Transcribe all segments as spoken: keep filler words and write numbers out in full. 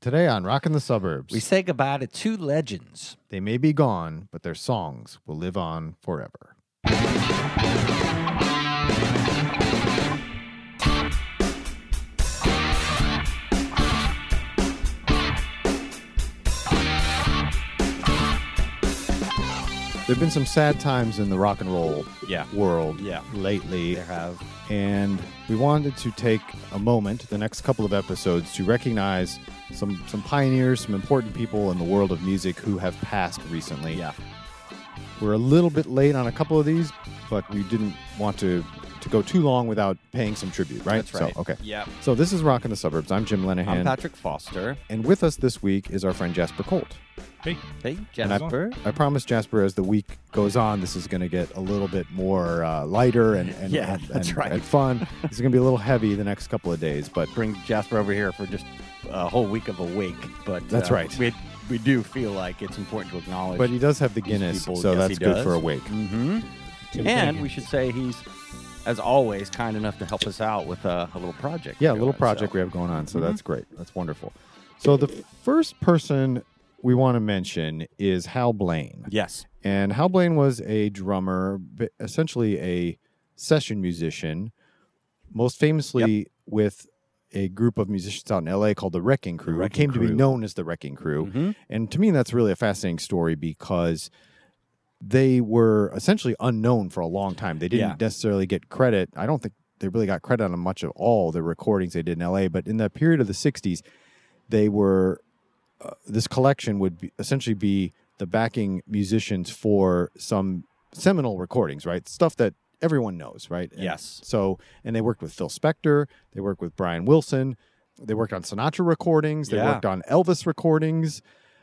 Today on Rockin' the Suburbs, we say goodbye to two legends. They may be gone, but their songs will live on forever. There have been some sad times in the rock and roll yeah. world yeah. lately. There have. And we wanted to take a moment, the next couple of episodes, to recognize some some pioneers, some important people in the world of music who have passed recently. Yeah. We're a little bit late on a couple of these, but we didn't want to, to go too long without paying some tribute, right? That's right. So, okay. Yeah. So this is Rockin' the Suburbs. I'm Jim Lenahan. I'm Patrick Foster. And with us this week is our friend Jasper Colt. Hey. Hey, And I, Jasper. I promise, Jasper, as the week goes on, this is going to get a little bit more uh, lighter and, and, Yeah, and, that's and, right. and fun. This is going to be a little heavy the next couple of days, but Bring Jasper over here for just a whole week of a wake. But That's uh, right. We, we do feel like it's important to acknowledge. but he does have the these Guinness, people. so Yes, that's he good does. for a wake. Mm-hmm. Tim And Fagan. we should say he's, as always, kind enough to help us out with uh, a little project. Yeah, a going, little project so. we have going on, so Mhm. that's great. That's wonderful. So the first person we want to mention is Hal Blaine. Yes. And Hal Blaine was a drummer, b- essentially a session musician, most famously with a group of musicians out in L A called the Wrecking Crew, who Wrecking came to be Crew. known as the Wrecking Crew. Mhm. And to me, that's really a fascinating story because they were essentially unknown for a long time. They didn't Yeah. necessarily get credit. I don't think they really got credit on much of all the recordings they did in L A, but in the period of the sixties, they were, uh, this collection would be, essentially be the backing musicians for some seminal recordings, right? Stuff that everyone knows, right? And Yes. So, and they worked with Phil Spector, they worked with Brian Wilson, they worked on Sinatra recordings, they Yeah. worked on Elvis recordings,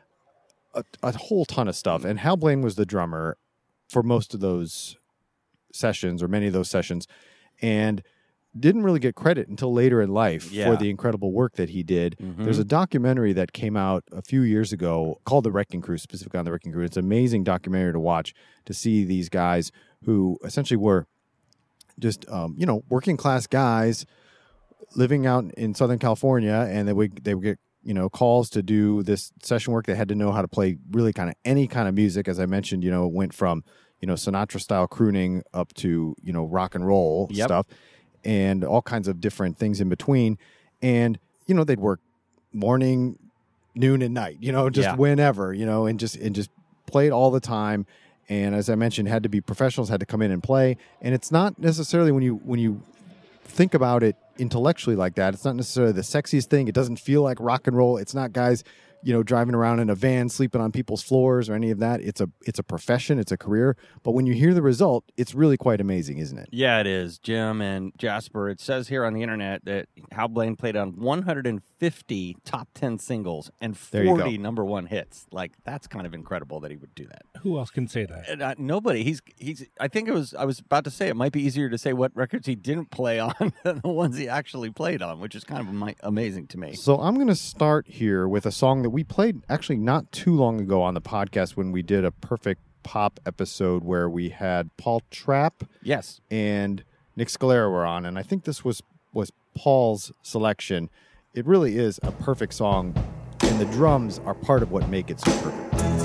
a, a whole ton of stuff. And Hal Blaine was the drummer for most of those sessions, or many of those sessions, and didn't really get credit until later in life Yeah. for the incredible work that he did. Mhm. There's a documentary that came out a few years ago called The Wrecking Crew, specifically on The Wrecking Crew. It's an amazing documentary to watch, to see these guys who essentially were just, um, you know, working class guys living out in Southern California, and they would, they would get, you know, calls to do this session work. They had to know how to play really kind of any kind of music. As I mentioned, you know, it went from, you know, Sinatra style crooning up to, you know, rock and roll Yep. stuff, and all kinds of different things in between. And, you know, they'd work morning, noon, and night, you know, just Yeah. whenever, you know, and just, and just played all the time. And as I mentioned, had to be professionals, had to come in and play. And it's not necessarily, when you, when you think about it intellectually like that, it's not necessarily the sexiest thing. It doesn't feel like rock and roll. It's not guys, you know, driving around in a van, sleeping on people's floors or any of that. It's a, it's a profession, it's a career. But when you hear the result, it's really quite amazing, isn't it? Yeah, it is, Jim and Jasper. It says here on the internet that Hal Blaine played on one hundred fifty top ten singles and There you go. forty number one hits. Like, that's kind of incredible that he would do that. Who else can say that? And, uh, nobody. He's he's. I think it was. I was about to say it might be easier to say what records he didn't play on than the ones he actually played on, which is kind of ama- amazing to me. So I'm going to start here with a song that we played actually not too long ago on the podcast when we did a Perfect Pop episode where we had Paul Trapp Yes. and Nick Scalera were on, and I think this was was Paul's selection. It really is a perfect song, and the drums are part of what make it so perfect.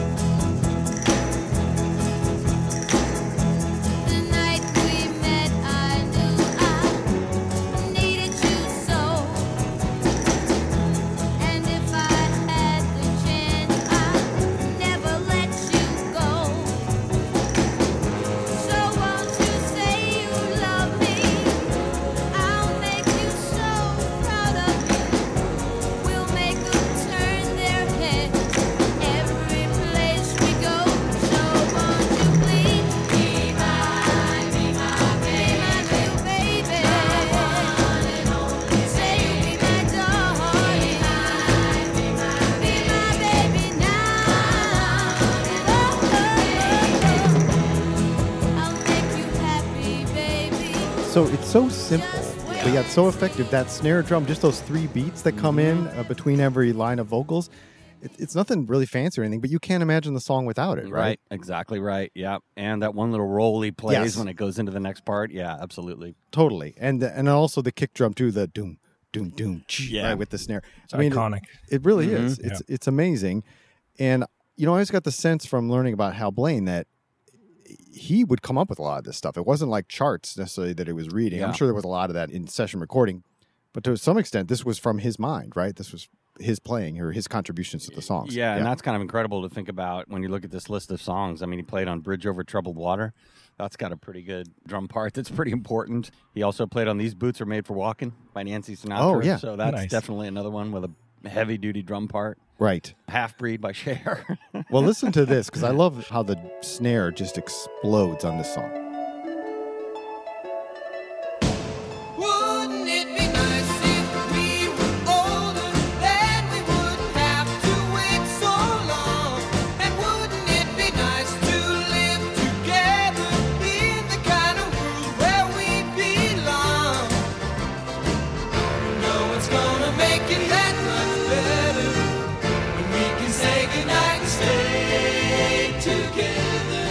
The night we met, I knew I needed you so. And if I had the chance, I'd never let you go. So won't you say you love me? I'll make you so proud of me. We'll make them turn their head every place we go. So won't you please be mine, be my baby, baby, one and only. Say you'll be my darling, be my, be my baby now. Oh, I'll make you happy, baby. So it's so simple, but yet so effective. That snare drum, just those three beats that come in uh, between every line of vocals, it, it's nothing really fancy or anything, but you can't imagine the song without it, right? Right. Exactly right. Yeah. And that one little roll he plays Yes. when it goes into the next part. Yeah, absolutely. Totally. And and also the kick drum too, the doom, doom, doom, Yeah. right, with the snare. It's I mean, it- iconic. It, really Mhm. is. It's it's amazing. And, you know, I always got the sense from learning about Hal Blaine that he would come up with a lot of this stuff. It wasn't like charts necessarily that he was reading. Yeah. I'm sure there was a lot of that in session recording. But to some extent, this was from his mind, right? This was his playing or his contributions to the songs. Yeah, and that's kind of incredible to think about when you look at this list of songs. I mean, he played on Bridge Over Troubled Water. That's got a pretty good drum part that's pretty important. He also played on These Boots Are Made for Walking by Nancy Sinatra. Oh, yeah. So that's Nice. definitely another one with a heavy-duty drum part. Right. Half Breed by Cher. Well, listen to this, because I love how the snare just explodes on this song. Wouldn't it be nice if we were older, then we wouldn't have to wait so long? And wouldn't it be nice to live together in the kind of world where we belong? No one's gonna make it that much better when we can say goodnight and stay together.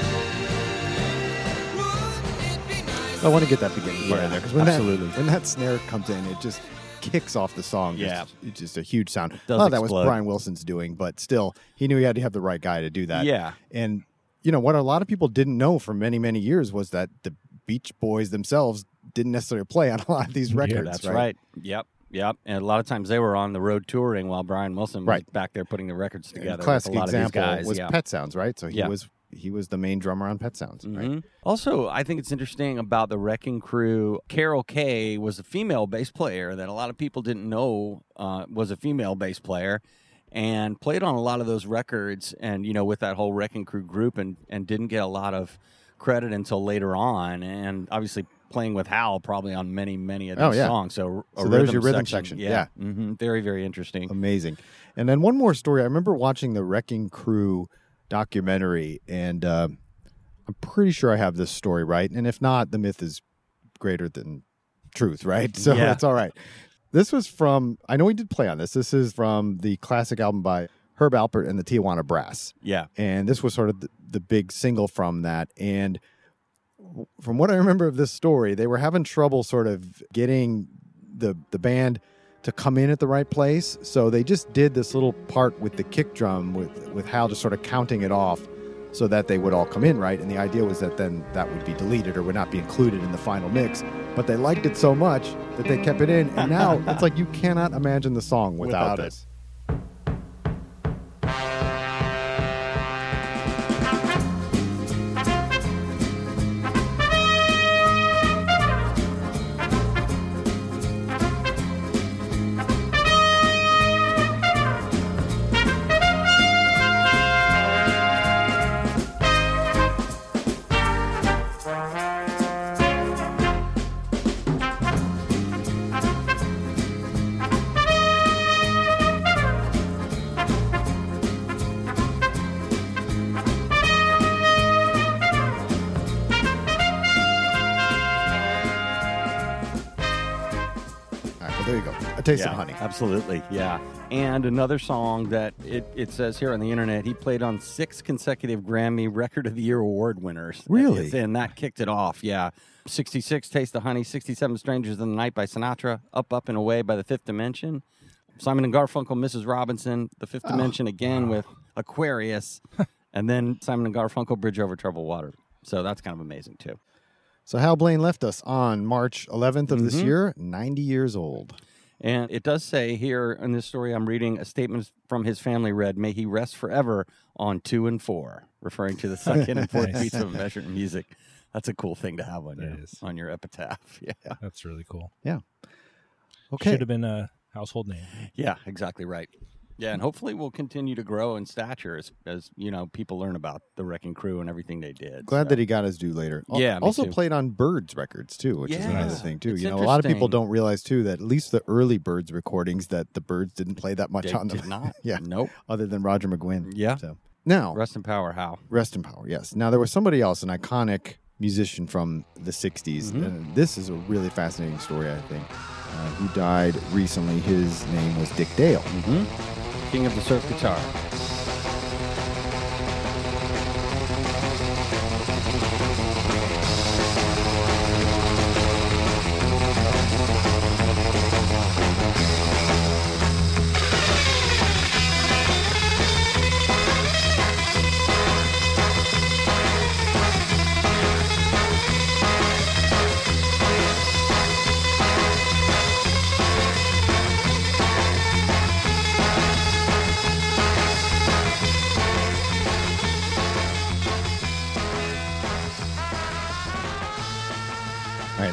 Wouldn't it be nice? I want to get that beginning part Yeah, in there, because when absolutely. that, when that snare comes in, it just kicks off the song. Just- Yeah. It's just a huge sound. does Oh, that was explode. Brian Wilson's doing, but still, he knew he had to have the right guy to do that. Yeah. And, you know, what a lot of people didn't know for many, many years was that the Beach Boys themselves didn't necessarily play on a lot of these records. That's right. right. Yep. Yep. And a lot of times they were on the road touring while Brian Wilson was Right. back there putting the records And together. classic with a lot example of these guys. was yeah. Pet Sounds, right? So he Yeah. was he was the main drummer on Pet Sounds, right? Mhm. Also, I think it's interesting about the Wrecking Crew. Carol Kay was a female bass player that a lot of people didn't know uh, was a female bass player, and played on a lot of those records. And you know, with that whole Wrecking Crew group, and and didn't get a lot of credit until later on. And obviously, playing with Hal probably on many many of these Oh, yeah. songs. So, a So there's rhythm your rhythm section. section. Yeah, hmm very very interesting. Amazing. And then one more story. I remember watching the Wrecking Crew documentary, and uh, I'm pretty sure I have this story right. And if not, the myth is greater than truth, right? So Yeah. that's all right. This was from, I know we did play on this. This is from the classic album by Herb Alpert and the Tijuana Brass. Yeah. And this was sort of the, the big single from that. And w- from what I remember of this story, they were having trouble sort of getting the the band to come in at the right place. So they just did this little part with the kick drum with, with Hal just sort of counting it off so that they would all come in right. And the idea was that then that would be deleted or would not be included in the final mix. But they liked it so much that they kept it in. And now it's like you cannot imagine the song without, Without it. this. All right, well, there you go. A taste yeah, of honey. Absolutely, yeah. And another song that it, it says here on the internet, he played on six consecutive Grammy Record of the Year award winners. Really? And that kicked it off, yeah. sixty-six, Taste of Honey, sixty-seven, Strangers in the Night by Sinatra, Up, Up, and Away by The Fifth Dimension, Simon and Garfunkel, Missus Robinson, The Fifth Dimension again with Aquarius, and then Simon and Garfunkel, Bridge Over Troubled Water. So that's kind of amazing, too. So Hal Blaine left us on March eleventh of this Mhm. year, ninety years old. And it does say here in this story I'm reading, a statement from his family read, "May he rest forever on two and four," referring to the second and fourth Nice. beats of measured music. That's a cool thing to have on It your is. on your epitaph. Yeah, That's really cool. Okay. Should have been a household name. yeah, exactly right. Yeah, and hopefully we'll continue to grow in stature as, as you know people learn about the Wrecking Crew and everything they did. Glad so. that he got his due later. Al- Yeah, me Also too. played on Birds records too, which is another Yeah, thing too. it's You know, a lot of people interesting. don't realize too that at least the early Birds recordings that the Birds didn't play that much They on them. did not. Yeah. Nope. Other than Roger McGuinn. Yeah. So now Rest in power, Hal. rest in power. Yes. Now there was somebody else, an iconic musician from the sixties, Mhm. and this is a really fascinating story. I think uh, who died recently. His name was Dick Dale. Mm-hmm. King of the surf guitar.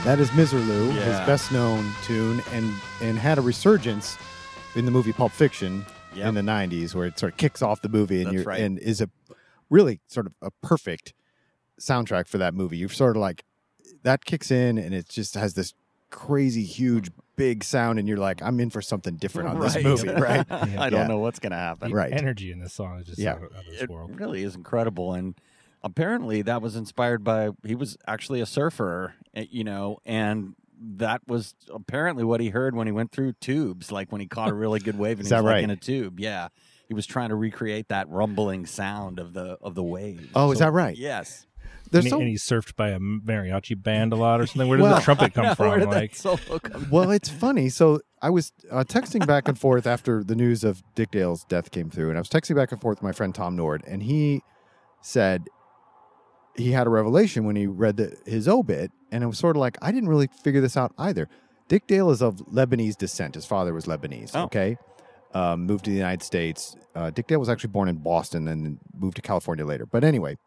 That is Miserlou, his Yeah. best known tune, and and had a resurgence in the movie Pulp Fiction Yep. in the nineties, where it sort of kicks off the movie and That's you're right. and is a really sort of a perfect soundtrack for that movie. You're sort of like that kicks in and it just has this crazy, huge, big sound, and you're like, I'm in for something different on this Right. movie, right? I don't Yeah. know what's going to happen. Right. Energy in this song is just Yeah. out, of, out of this It world. really is incredible. And apparently that was inspired by, he was actually a surfer, eh, you know, and that was apparently what he heard when he went through tubes, like when he caught a really good wave and Is he was that like right? in a tube. Yeah. He was trying to recreate that rumbling sound of the of the waves. Oh, is that right? Yes. There's and, he- so and he's surfed by a mariachi band a lot or something. Where did Well, the trumpet come Now, from? where did Like, that solo come well, it's funny. So I was uh, texting back and forth after the news of Dick Dale's death came through, and I was texting back and forth with my friend Tom Nord, and he said he had a revelation when he read the, his obit, and it was sort of like, I didn't really figure this out either. Dick Dale is of Lebanese descent. His father was Lebanese, Oh. okay? Um, moved to the United States. Uh, Dick Dale was actually born in Boston and then moved to California later. But anyway,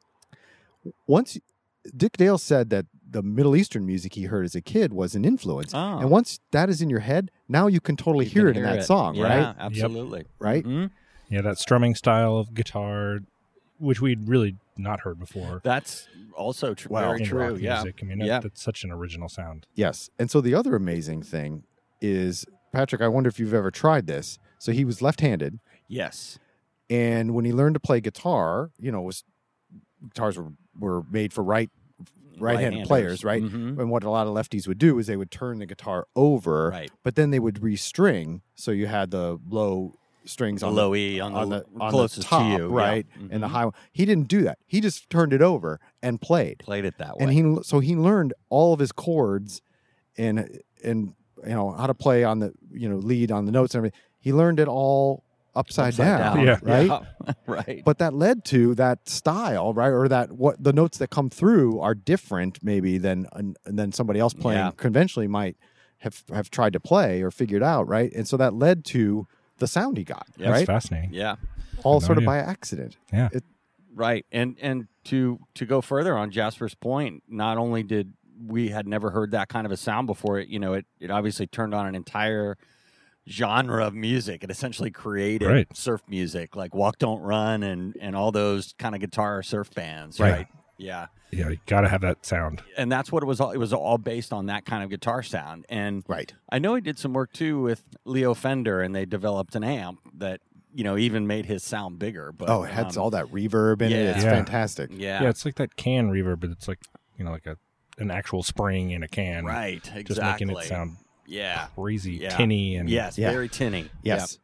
once Dick Dale said that the Middle Eastern music he heard as a kid was an influence. Oh. And once that is in your head, now you can totally You hear can it in that it. song, Yeah, right? absolutely. Right? Mhm. yeah, that strumming style of guitar, which we'd really not heard before. That's also tr- Wow. very in true. rock Yeah. music. I mean, that- Yeah. that's such an original sound. Yes. And so the other amazing thing is, Patrick, I wonder if you've ever tried this. So he was left-handed, Yes. and when he learned to play guitar, you know, it was guitars were, were made for right right-handed Right-handers. players, right? Mhm. And what a lot of lefties would do is they would turn the guitar over, Right. but then they would restring, so you had the low strings The on low the, E on the, on the, on the closest top, to you. yeah. right? And the Mhm. high one. He didn't do that. He just turned it over and played. Played it that way. And he so he learned all of his chords and and you know how to play on the you know lead on the notes and everything. He learned it all upside, Upside down, Yeah. right? Yeah. right. But that led to that style, right? Or that what the notes that come through are different maybe than than somebody else playing Yeah. conventionally might have have tried to play or figured out, right? And so that led to the sound he got, Yeah, That's right? fascinating. yeah. All no sort of idea. by accident. Yeah. It- Right. And and to to go further on Jasper's point, not only did we had never heard that kind of a sound before, it you know, it it obviously turned on an entire genre of music. It essentially created Right. surf music, like Walk Don't Run and and all those kind of guitar surf bands, Right. right? Yeah. Yeah, you got to have that sound. And that's what it was all it was all based on, that kind of guitar sound. And right. I know he did some work too with Leo Fender, and they developed an amp that, you know, even made his sound bigger. But Oh, it had um, all that reverb in it. yeah. It's Yeah. fantastic. Yeah. Yeah. it's like that can reverb, but it's like, you know, like a an actual spring in a can. Right. Exactly. Just making it sound Yeah. crazy, Yeah. tinny, and Yes. Yeah. Very tinny. Yes.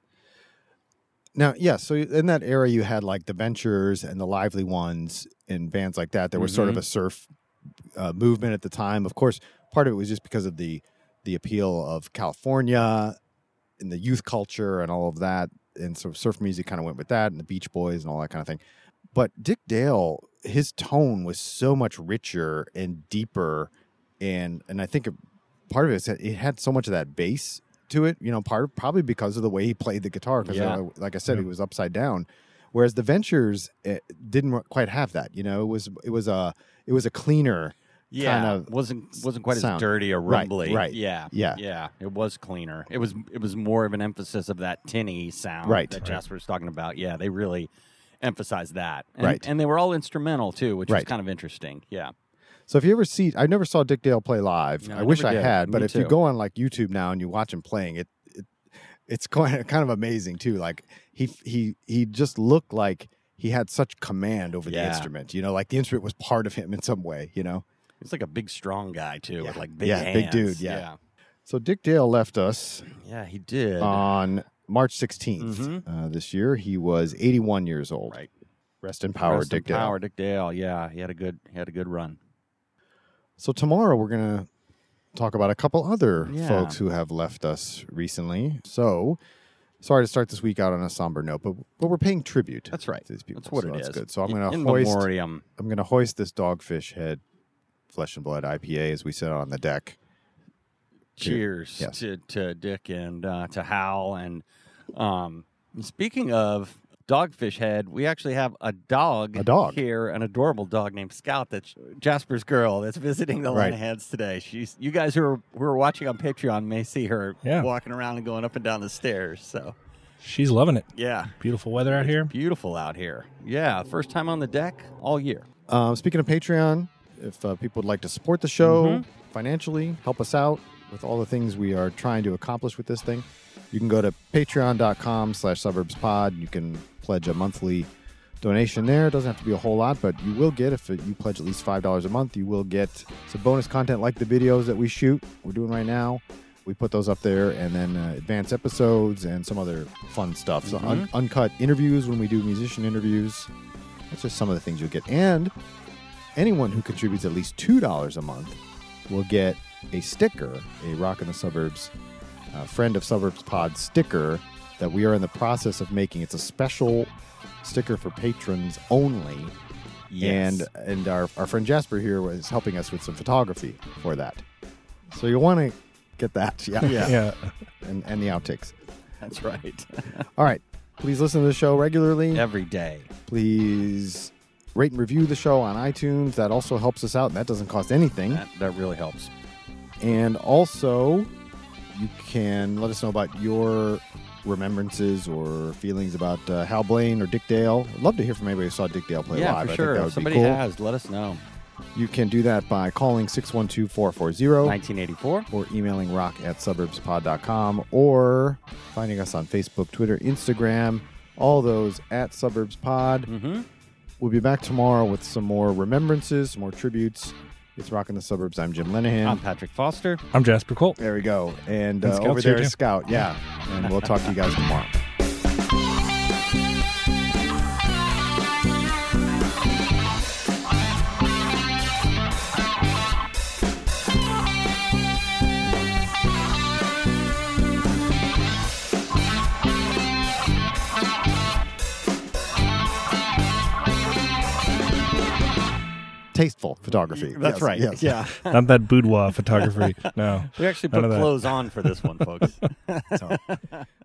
Now, yeah, so in that era, you had like the Ventures and the Lively Ones and bands like that. There was sort of Mhm. a surf uh, movement at the time. Of course, part of it was just because of the the appeal of California and the youth culture and all of that. And so surf music kind of went with that, and the Beach Boys and all that kind of thing. But Dick Dale, his tone was so much richer and deeper, and and I think part of it is that it had so much of that bass to it. You know, part probably because of the way he played the guitar. Because, Yeah. uh, like I said, Yeah. he was upside down. Whereas the Ventures eh, didn't quite have that. You know, it was it was a it was a cleaner. Yeah. kind of wasn't wasn't quite sound. as dirty or Right, rumbly. right. Yeah. Yeah. Yeah. It was cleaner. It was it was more of an emphasis of that tinny sound Right. that Right. Jasper's talking about. Yeah. They really emphasized that. And, Right. And they were all instrumental too, which was Right. kind of interesting. Yeah. So if you ever see, I never saw Dick Dale play live. No, I I wish never I did. had, but Me if you too. go on like YouTube now and you watch him playing, it, it it's quite kind of amazing too. Like he he he just looked like he had such command over the Yeah. instrument. You know, like the instrument was part of him in some way. You know. He's like a big, strong guy too, with Yeah. like big Yeah, hands. big dude, yeah. So Dick Dale left us Yeah, he did. on March sixteenth Mhm. uh, this year. He was eighty-one years old. Right. Rest in power, Rest in Dick Dale. Power, Dick Dale. Yeah, he had a good, he had a good run. So tomorrow we're gonna talk about a couple other Yeah. folks who have left us recently. So sorry to start this week out on a somber note, but but we're paying tribute. That's right. To these people. That's what so it that's is. good. So I'm In- gonna in hoist. memoriam. I'm gonna hoist this Dogfish Head Flesh and Blood I P A as we sit on the deck. Cheers Yes. to, to Dick and uh, to Hal. And um, speaking of Dogfish Head, we actually have a dog, A dog. here, an adorable dog named Scout. That's Jasper's girl. That's visiting the Right. Lenahan's today. She's you guys who are who are watching on Patreon may see her Yeah. walking around and going up and down the stairs. So She's loving it. yeah, Beautiful weather out here. beautiful out here. Yeah, first time on the deck all year. Um, speaking of Patreon, if uh, people would like to support the show Mhm. financially, help us out with all the things we are trying to accomplish with this thing, you can go to patreon.com slash suburbs pod. You can pledge a monthly donation there. It doesn't have to be a whole lot, but you will get, if you pledge at least five dollars a month, you will get some bonus content like the videos that we shoot, we're doing right now. We put those up there, and then uh, advanced episodes and some other fun stuff. So un- uncut interviews when we do musician interviews. That's just some of the things you'll get. And anyone who contributes at least two dollars a month will get a sticker, a Rock in the Suburbs uh, Friend of Suburbs Pod sticker that we are in the process of making. It's a special sticker for patrons only. Yes. And and our, our friend Jasper here was helping us with some photography for that. So you'll want to get that. Yeah. Yeah. Yeah. And, and the outtakes. That's right. All right. Please listen to the show regularly. Every day. Please rate and review the show on iTunes. That also helps us out, and that doesn't cost anything. That, that really helps. And also, you can let us know about your remembrances or feelings about uh, Hal Blaine or Dick Dale. I'd love to hear from anybody who saw Dick Dale play yeah, live. for I sure. think that If would somebody be cool. has, let us know. You can do that by calling six one two, four four zero nineteen eighty-four. or emailing rock at suburbs pod dot com or finding us on Facebook, Twitter, Instagram, all those at Suburbs Pod. Mm-hmm. We'll be back tomorrow with some more remembrances, some more tributes. It's Rock in the Suburbs. I'm Jim Lenahan. I'm Patrick Foster. I'm Jasper Colt. There we go. And And uh, Scout's over here there is too. Scout. Yeah. And we'll talk to you guys tomorrow. Tasteful photography. That's Yes, right. Yes. Yeah. Not that boudoir photography. No. We actually None put of that. clothes on for this one, folks. So,